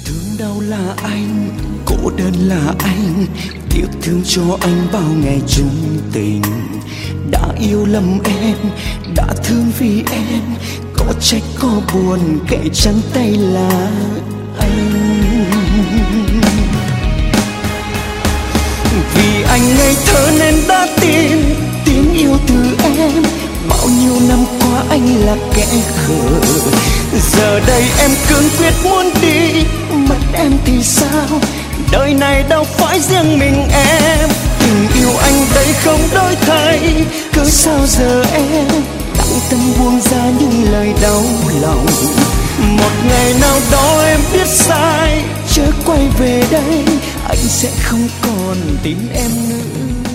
Thương đau là anh, cô đơn là anh, tiếc thương cho anh bao ngày chung tình. Đã yêu lầm em, đã thương vì em, có trách có buồn kẻ trắng tay là anh. Vì anh ngây thơ nên đã tin tiếng yêu từ em, bao nhiêu năm qua anh là kẻ khờ. Giờ đây em cương quyết muốn đi, mất em thì sao, đời này đâu phải riêng mình em. Tình yêu anh đây không đổi thay, cớ sao giờ em đặng tâm buông ra những lời đau lòng. Một ngày nào đó em biết sai, chớ quay về đây, anh sẽ không còn tin em nữa.